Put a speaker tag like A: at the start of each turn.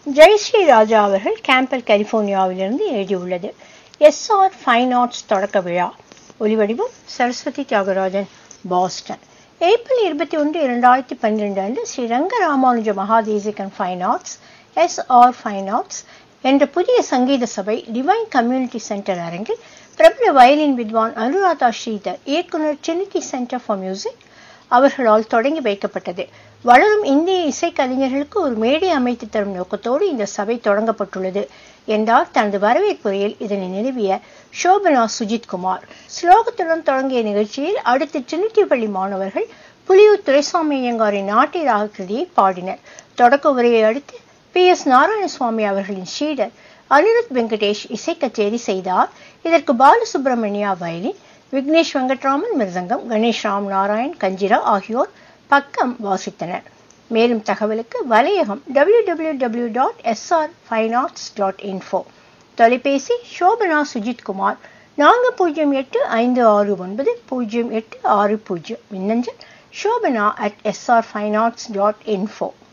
A: ஜெயஸ்ரீ ராஜா அவர்கள் கேம்பல் கலிபோர்னியாவிலிருந்து எழுதியுள்ளது. SR fine arts தொடக்க விழா. ஒலிவடிவம் சரஸ்வதி தியாகராஜன், பாஸ்டன். ஏப்ரல் 21, 2012 அன்று Sri Ranga Ramanuja Mahadesikan fine arts SR fine arts என்ற புதிய சங்கீத சபை டிவைன் கம்யூனிட்டி சென்டர் அரங்கில் பிரபல வயலின் வித்வான் அனுராதா ஸ்ரீதர், இயக்குனர் ட்ரினிட்டி சென்டர் ஃபார் மியூசிக் அவர்களால் தொடங்கி வைக்கப்பட்டது. வளரும் இந்திய இசைக்கலைஞர்களுக்கு ஒரு மேடை அமைத்து தரும் நோக்கத்தோடு இந்த சபை தொடங்கப்பட்டுள்ளது என்றார் தனது வரவேற்புரையில் இதனை நிறுவிய ஷோபனா சுஜித்குமார். ஸ்லோகத்துடன் தொடங்கிய நிகழ்ச்சியில் அடுத்து ட்ரினிட்டி பள்ளி மாணவர்கள் புலியூர் துரைசாமி ஐயங்காரின் நாட்டிய ராக கிருதியை பாடினர். தொடக்க உரையை அடுத்து PS நாராயணசுவாமி அவர்களின் ஸ்ரீடர் அனிருத் வெங்கடேஷ் இசை கச்சேரி செய்தார். இதற்கு பாலசுப்ரமணியா வயலின், விக்னேஷ் வெங்கட்ராமன் மிருதங்கம், கணேஷ் ராம் நாராயண் கஞ்சிரா ஆகியோர் பக்கம் வாசித்தனர். மேலும் தகவலுக்கு வலையகம் www.srfinearts.info. தொலைபேசி ஷோபனா சுஜித்குமார் 4085690860. மின்னஞ்சல் shobana@srfinearts.info.